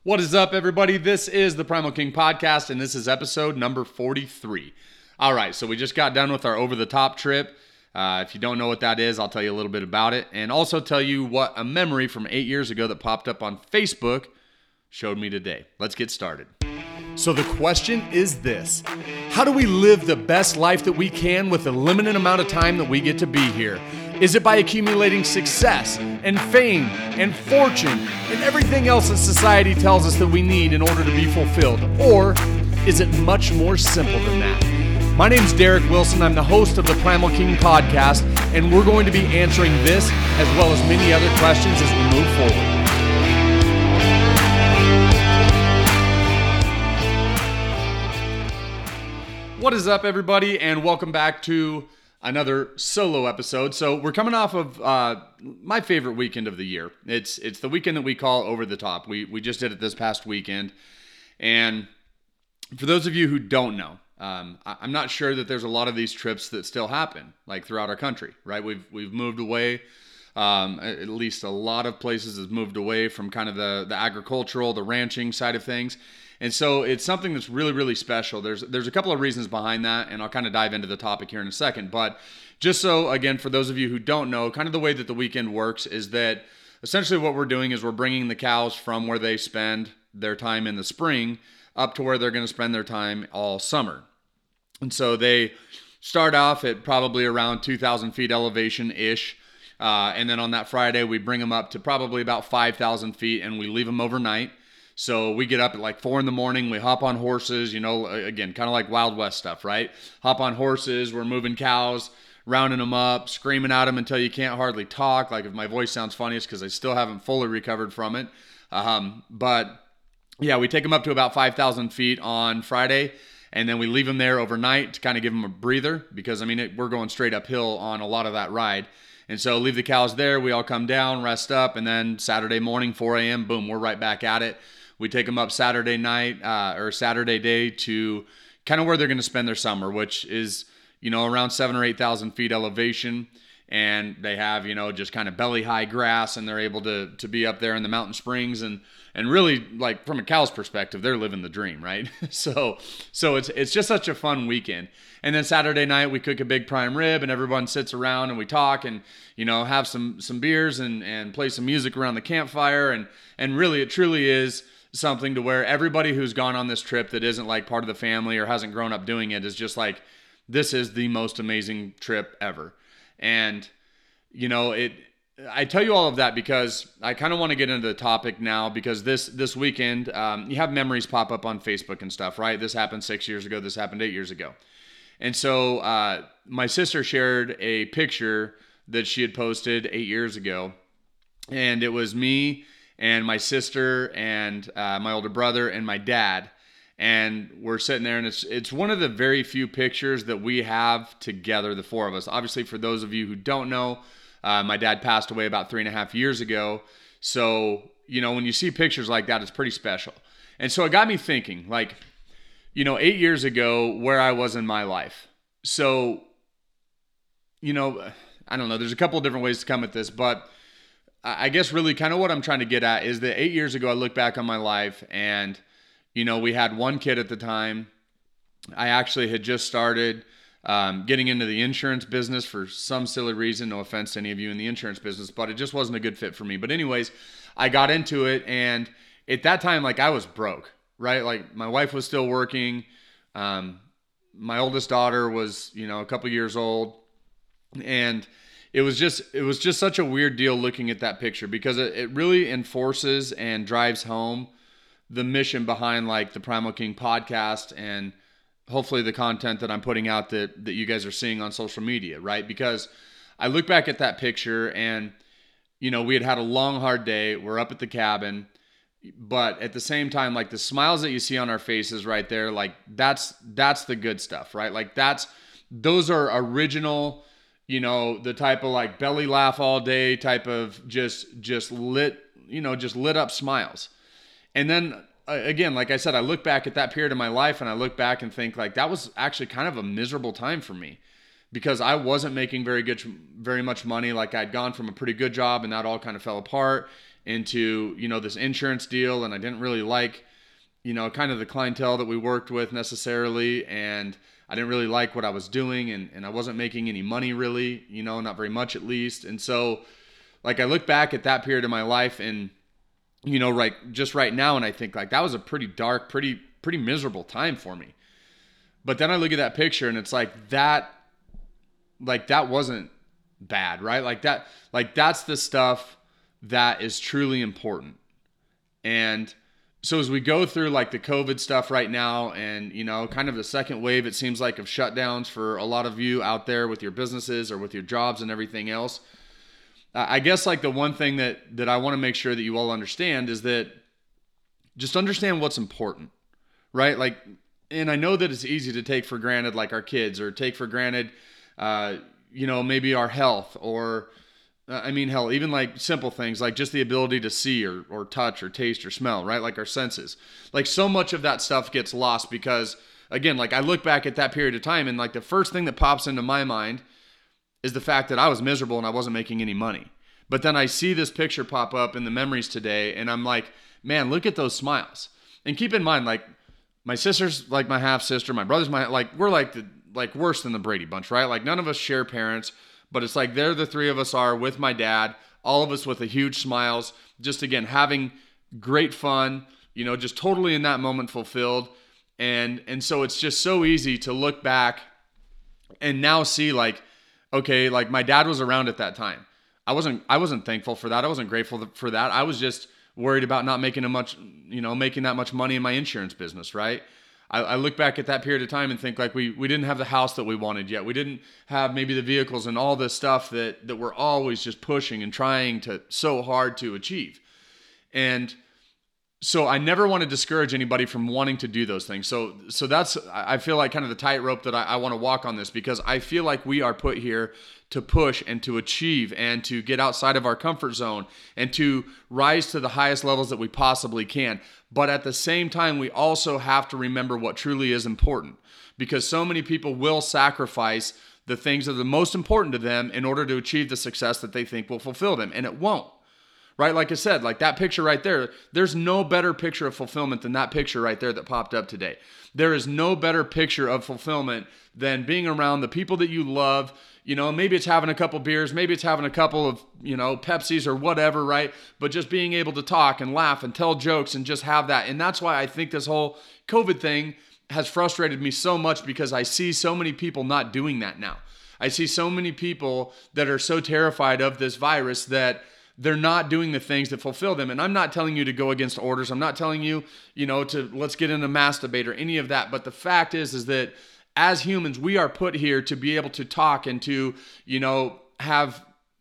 What is up, everybody? This is the Primal King Podcast, and this is episode number 43. All right, so we just got done with our over-the-top trip. If you don't know what that is, I'll tell you a little bit about it, and also tell you what a memory from 8 years ago that popped up on Facebook showed me today. Let's get started. So the question is this: how do we live the best life that we can with the limited amount of time that we get to be here? Is it by accumulating success and fame and fortune and everything else that society tells us that we need in order to be fulfilled? Or is it much more simple than that? My name's Derek Wilson. I'm the host of the Primal King Podcast, and we're going to be answering this as well as many other questions as we move forward. What is up, everybody, and welcome back to another solo episode. So we're coming off of my favorite weekend of the year. It's the weekend that we call Over the Top. We just did it this past weekend. And for those of you who don't know, I'm not sure that there's a lot of these trips that still happen, like throughout our country, right? We've moved away. At least a lot of places has moved away from kind of the agricultural, the ranching side of things. And so it's something that's really, really special. There's a couple of reasons behind that, and I'll kind of dive into the topic here in a second. But just so, again, for those of you who don't know, kind of the way that the weekend works is that essentially what we're doing is we're bringing the cows from where they spend their time in the spring up to where they're going to spend their time all summer. And so they start off at probably around 2,000 feet elevation-ish. And then on that Friday, we bring them up to probably about 5,000 feet, and we leave them overnight. So we get up at like 4 a.m, we hop on horses, again, kind of like Wild West stuff, right? Hop on horses, we're moving cows, rounding them up, screaming at them until you can't hardly talk. Like if my voice sounds funny, it's because I still haven't fully recovered from it. But yeah, we take them up to about 5,000 feet on Friday, and then we leave them there overnight to kind of give them a breather because, we're going straight uphill on a lot of that ride. And so leave the cows there, we all come down, rest up, and then Saturday morning, 4 a.m., boom, we're right back at it. We take them up Saturday night or Saturday day to kind of where they're going to spend their summer, which is, around 7,000 or 8,000 feet elevation. And they have, just kind of belly high grass, and they're able to be up there in the mountain springs. And really, like from a cow's perspective, they're living the dream, right? So it's just such a fun weekend. And then Saturday night, we cook a big prime rib, and everyone sits around and we talk and, have some beers and play some music around the campfire. And really, it truly is something to where everybody who's gone on this trip that isn't like part of the family or hasn't grown up doing it is just like, this is the most amazing trip ever. And, I tell you all of that because I kind of want to get into the topic now because this weekend, you have memories pop up on Facebook and stuff, right? This happened 6 years ago. This happened 8 years ago. And so my sister shared a picture that she had posted 8 years ago. And it was me and my sister and my older brother and my dad. And we're sitting there, and it's one of the very few pictures that we have together, the four of us. Obviously, for those of you who don't know, my dad passed away about 3.5 years ago. So, when you see pictures like that, it's pretty special. And so it got me thinking, 8 years ago, where I was in my life. So, I don't know. There's a couple of different ways to come at this, but I guess really kind of what I'm trying to get at is that 8 years ago, I look back on my life and, we had one kid at the time. I actually had just started getting into the insurance business for some silly reason. No offense to any of you in the insurance business, but it just wasn't a good fit for me. But anyways, I got into it, and at that time, I was broke, right? Like my wife was still working. My oldest daughter was, a couple years old, and it was just such a weird deal looking at that picture because it really enforces and drives home the mission behind the Primal King podcast and hopefully the content that I'm putting out that you guys are seeing on social media, right? Because I look back at that picture and, we had a long, hard day. We're up at the cabin, but at the same time, the smiles that you see on our faces right there, that's the good stuff, right? Those are original, the type of belly laugh all day type of just lit up smiles. And then again, like I said, I look back at that period of my life and I look back and think that was actually kind of a miserable time for me because I wasn't making very much money. I'd gone from a pretty good job and that all kind of fell apart. into, this insurance deal, and I didn't really like, kind of the clientele that we worked with necessarily, and I didn't really like what I was doing, and I wasn't making any money really, not very much at least. And so like I look back at that period of my life and, right now, and I think like that was a pretty dark, pretty miserable time for me. But then I look at that picture and it's like that wasn't bad, right? That's the stuff that is truly important. And so as we go through like the COVID stuff right now and, kind of the second wave, it seems like, of shutdowns for a lot of you out there with your businesses or with your jobs and everything else, I guess like the one thing that I want to make sure that you all understand is that just understand what's important, right? Like, and I know that it's easy to take for granted, like our kids, or take for granted, maybe our health, or hell, even like simple things like just the ability to see or touch or taste or smell, right? Like our senses. Like so much of that stuff gets lost because, again, like I look back at that period of time and like the first thing that pops into my mind is the fact that I was miserable and I wasn't making any money. But then I see this picture pop up in the memories today and I'm like, man, look at those smiles. And keep in mind, like my sister's like my half sister, my brother's we're like worse than the Brady Bunch, right? Like none of us share parents, but it's like there the three of us are with my dad, all of us with a huge smiles, just again, having great fun, just totally in that moment fulfilled. And so it's just so easy to look back and now see like, okay, like my dad was around at that time. I wasn't thankful for that. I wasn't grateful for that. I was just worried about not making making that much money in my insurance business, right? I look back at that period of time and think like we didn't have the house that we wanted yet. We didn't have maybe the vehicles and all this stuff that we're always just pushing and trying to so hard to achieve. And so I never want to discourage anybody from wanting to do those things. So that's, I feel like kind of the tightrope that I want to walk on this, because I feel like we are put here to push and to achieve and to get outside of our comfort zone and to rise to the highest levels that we possibly can. But at the same time, we also have to remember what truly is important, because so many people will sacrifice the things that are the most important to them in order to achieve the success that they think will fulfill them, and it won't. Right? Like I said, like that picture right there, there's no better picture of fulfillment than that picture right there that popped up today. There is no better picture of fulfillment than being around the people that you love. Maybe it's having a couple beers, maybe it's having a couple of, Pepsis or whatever, right? But just being able to talk and laugh and tell jokes and just have that. And that's why I think this whole COVID thing has frustrated me so much, because I see so many people not doing that now. I see so many people that are so terrified of this virus that they're not doing the things that fulfill them. And I'm not telling you to go against orders. I'm not telling you, to let's get in a mass debate or any of that. But the fact is that as humans, we are put here to be able to talk and to, have,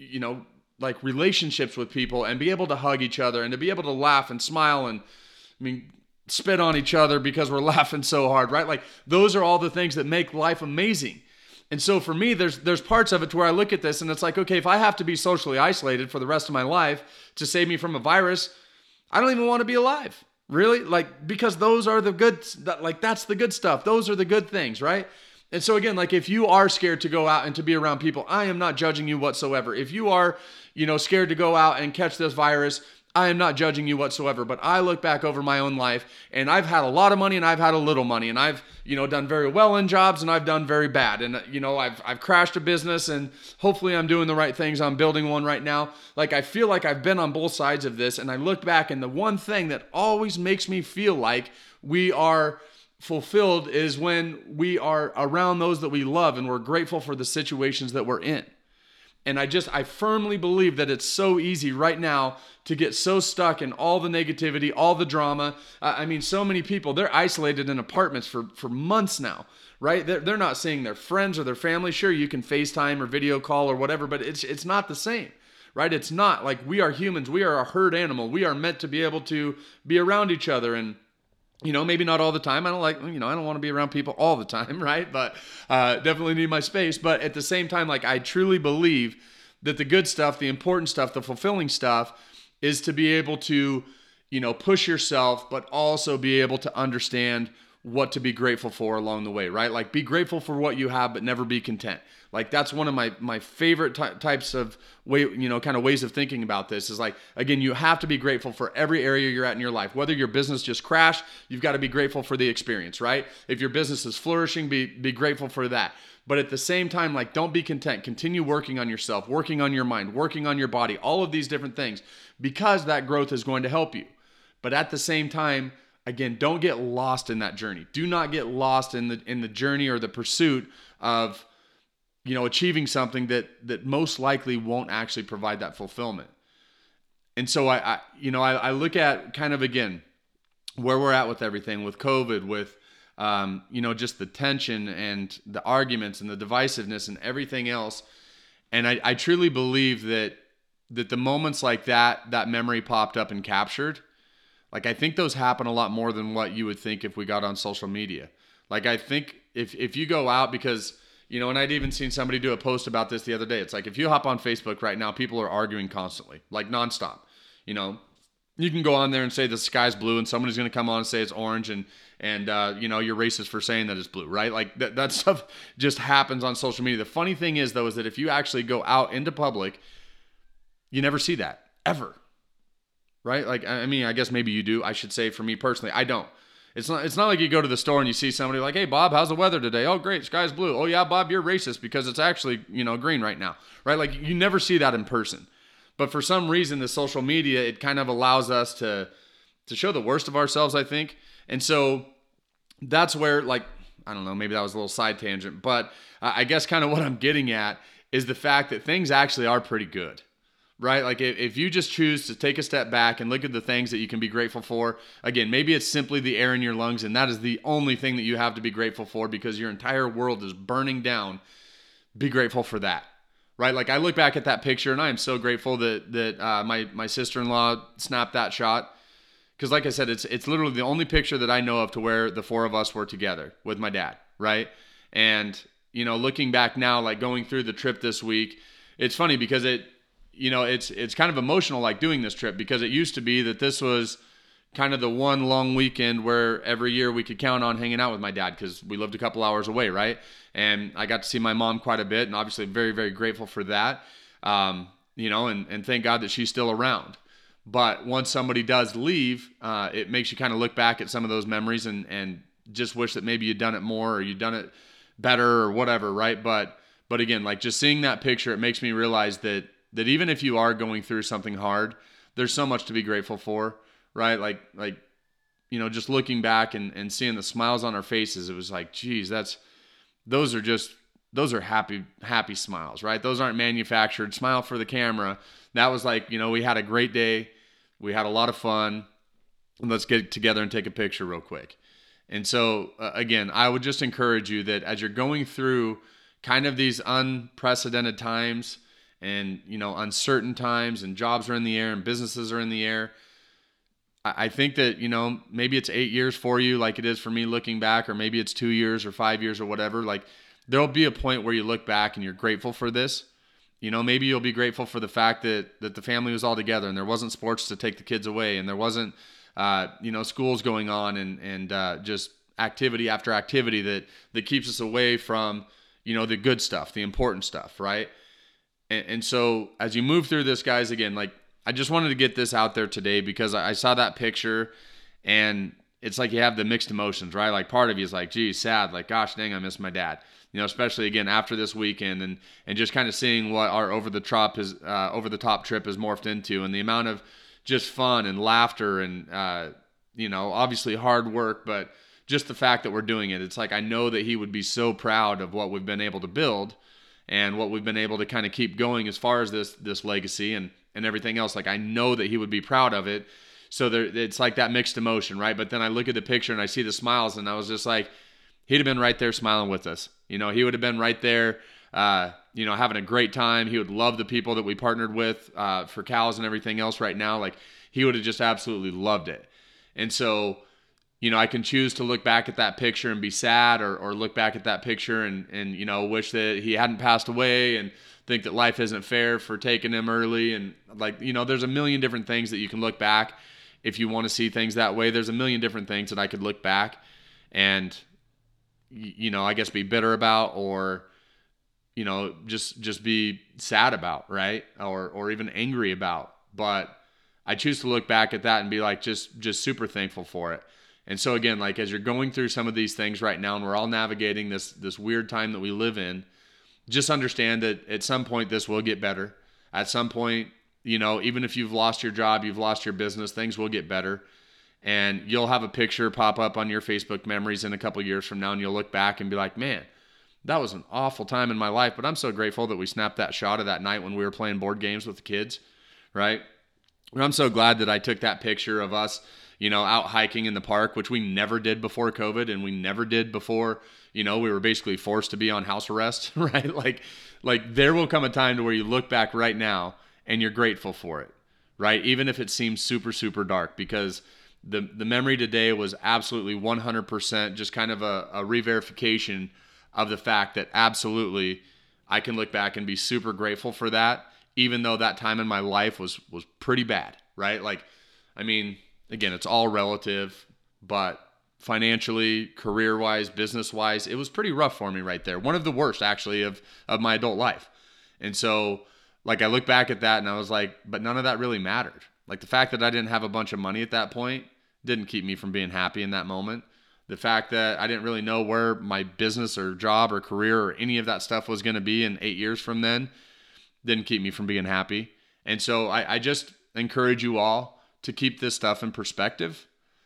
like relationships with people and be able to hug each other and to be able to laugh and smile and, spit on each other because we're laughing so hard, right? Like those are all the things that make life amazing. And so for me, there's parts of it to where I look at this and it's like, okay, if I have to be socially isolated for the rest of my life to save me from a virus, I don't even want to be alive. Really? Like, because those are the good, that's the good stuff. Those are the good things, right? And so again, like if you are scared to go out and to be around people, I am not judging you whatsoever. If you are, scared to go out and catch this virus, I am not judging you whatsoever. But I look back over my own life and I've had a lot of money and I've had a little money, and I've, done very well in jobs and I've done very bad. And, I've crashed a business and hopefully I'm doing the right things. I'm building one right now. Like I feel like I've been on both sides of this, and I look back and the one thing that always makes me feel like we are fulfilled is when we are around those that we love and we're grateful for the situations that we're in. And I firmly believe that it's so easy right now to get so stuck in all the negativity, all the drama. So many people, they're isolated in apartments for months now, right? They're not seeing their friends or their family. Sure, you can FaceTime or video call or whatever, but it's not the same, right? It's not. Like, we are humans. We are a herd animal. We are meant to be able to be around each other, and maybe not all the time. I don't want to be around people all the time, right? But definitely need my space. But at the same time, like, I truly believe that the good stuff, the important stuff, the fulfilling stuff is to be able to, push yourself, but also be able to understand what to be grateful for along the way, right? Like be grateful for what you have, but never be content. Like that's one of my favorite types of kind of ways of thinking about this is like, again, you have to be grateful for every area you're at in your life. Whether your business just crashed, you've got to be grateful for the experience, right? If your business is flourishing, be grateful for that. But at the same time, like don't be content. Continue working on yourself, working on your mind, working on your body, all of these different things, because that growth is going to help you. But at the same time, again, don't get lost in that journey. Do not get lost in the journey or the pursuit of achieving something that most likely won't actually provide that fulfillment. And so I look at kind of, again, where we're at with everything, with COVID, with just the tension and the arguments and the divisiveness and everything else. And I truly believe that the moments like that memory popped up and captured, like I think those happen a lot more than what you would think if we got on social media. Like I think if you go out, because and I'd even seen somebody do a post about this the other day. It's like if you hop on Facebook right now, people are arguing constantly, like nonstop. You can go on there and say the sky's blue, and somebody's going to come on and say it's orange, and you're racist for saying that it's blue, right? Like that stuff just happens on social media. The funny thing is, though, is that if you actually go out into public, you never see that ever, right? Like I mean, I guess maybe you do. I should say for me personally, I don't. It's not like you go to the store and you see somebody like, hey, Bob, how's the weather today? Oh, great, sky's blue. Oh, yeah, Bob, you're racist because it's actually, green right now, right? Like you never see that in person. But for some reason, the social media, it kind of allows us to show the worst of ourselves, I think. And so that's where, like, I don't know, maybe that was a little side tangent, but I guess kind of what I'm getting at is the fact that things actually are pretty good. Right? Like if you just choose to take a step back and look at the things that you can be grateful for, again, maybe it's simply the air in your lungs, and that is the only thing that you have to be grateful for because your entire world is burning down. Be grateful for that. Right? Like I look back at that picture and I am so grateful that my sister-in-law snapped that shot. Because like I said, it's literally the only picture that I know of to where the four of us were together with my dad. Right? And, looking back now, like going through the trip this week, it's funny because it's kind of emotional, like doing this trip, because it used to be that this was kind of the one long weekend where every year we could count on hanging out with my dad because we lived a couple hours away, right? And I got to see my mom quite a bit, and obviously very, very grateful for that, and thank God that she's still around. But once somebody does leave, it makes you kind of look back at some of those memories and just wish that maybe you'd done it more or you'd done it better or whatever, right? But again, like just seeing that picture, it makes me realize that even if you are going through something hard, there's so much to be grateful for, right? Like just looking back and seeing the smiles on our faces, it was like, geez, those are happy smiles, right? Those aren't manufactured. Smile for the camera. That was like, we had a great day. We had a lot of fun. And let's get together and take a picture real quick. And so again, I would just encourage you that as you're going through kind of these unprecedented times, and uncertain times, and jobs are in the air and businesses are in the air, I think that maybe it's 8 years for you like it is for me looking back, or maybe it's 2 years or 5 years or whatever. Like there'll be a point where you look back and you're grateful for this. Maybe you'll be grateful for the fact that the family was all together and there wasn't sports to take the kids away, and there wasn't schools going on and just activity after activity that keeps us away from the good stuff, the important stuff, right? And so as you move through this, guys, again, like I just wanted to get this out there today because I saw that picture and it's like you have the mixed emotions, right? Like part of you is like, geez, sad, like, gosh, dang, I miss my dad. Especially again after this weekend and just kind of seeing what our over the top trip has morphed into, and the amount of just fun and laughter and obviously hard work, but just the fact that we're doing it. It's like I know that he would be so proud of what we've been able to build and what we've been able to kind of keep going as far as this legacy and everything else. Like I know that he would be proud of it. So it's like that mixed emotion, right? But then I look at the picture and I see the smiles, and I was just like, he'd have been right there smiling with us. He would have been right there, having a great time. He would love the people that we partnered with for cows and everything else right now. Like he would have just absolutely loved it. And so, I can choose to look back at that picture and be sad, or look back at that picture and wish that he hadn't passed away and think that life isn't fair for taking him early. And like, there's a million different things that you can look back. If you want to see things that way, there's a million different things that I could look back and, I guess be bitter about, or, just be sad about, right? Or even angry about. But I choose to look back at that and be like, just super thankful for it. And so again, like as you're going through some of these things right now, and we're all navigating this weird time that we live in, just understand that at some point this will get better. At some point, even if you've lost your job, you've lost your business, things will get better. And you'll have a picture pop up on your Facebook memories in a couple years from now, and you'll look back and be like, man, that was an awful time in my life, but I'm so grateful that we snapped that shot of that night when we were playing board games with the kids, right? And I'm so glad that I took that picture of us, out hiking in the park, which we never did before COVID, and we never did before, we were basically forced to be on house arrest, right? Like there will come a time to where you look back right now and you're grateful for it, right? Even if it seems super, super dark, because the memory today was absolutely 100% just kind of a re-verification of the fact that absolutely I can look back and be super grateful for that, even though that time in my life was pretty bad, right? Like, I mean, again, it's all relative, but financially, career-wise, business-wise, it was pretty rough for me right there. One of the worst, actually, of my adult life. And so, like, I look back at that and I was like, but none of that really mattered. Like, the fact that I didn't have a bunch of money at that point didn't keep me from being happy in that moment. The fact that I didn't really know where my business or job or career or any of that stuff was going to be in 8 years from then didn't keep me from being happy. And so I just encourage you all to keep this stuff in perspective.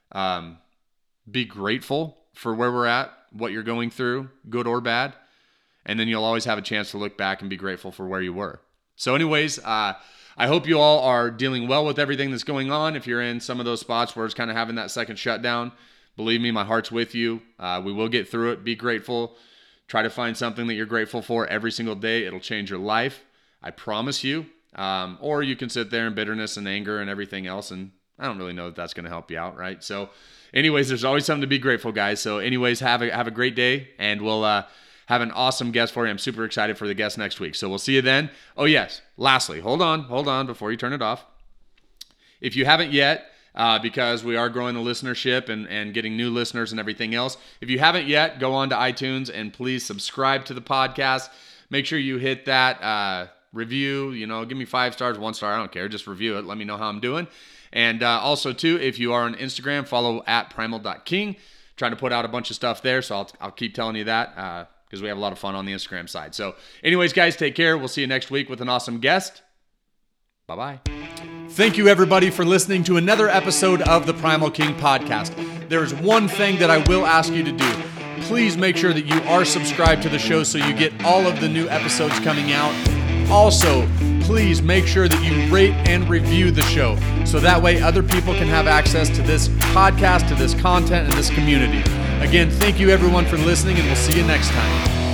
Be grateful for where we're at, what you're going through, good or bad. And then you'll always have a chance to look back and be grateful for where you were. So anyways, I hope you all are dealing well with everything that's going on. If you're in some of those spots where it's kind of having that second shutdown, believe me, my heart's with you. We will get through it. Be grateful. Try to find something that you're grateful for every single day. It'll change your life. I promise you. Or you can sit there in bitterness and anger and everything else, and I don't really know that that's going to help you out, right? So anyways, there's always something to be grateful, guys. So anyways, have a great day, and we'll have an awesome guest for you. I'm super excited for the guest next week. So we'll see you then. Oh, yes. Lastly, hold on before you turn it off. If you haven't yet, because we are growing the listenership and getting new listeners and everything else, if you haven't yet, go on to iTunes and please subscribe to the podcast. Make sure you hit that review, give me 5 stars, 1 star, I don't care. Just review it. Let me know how I'm doing. And also, too, if you are on Instagram, follow @primal.king. Trying to put out a bunch of stuff there, so I'll keep telling you that because we have a lot of fun on the Instagram side. So anyways, guys, take care. We'll see you next week with an awesome guest. Bye-bye. Thank you, everybody, for listening to another episode of the Primal King podcast. There is one thing that I will ask you to do. Please make sure that you are subscribed to the show so you get all of the new episodes coming out. Also, please make sure that you rate and review the show so that way other people can have access to this podcast, to this content, and this community. Again, thank you, everyone, for listening, and we'll see you next time.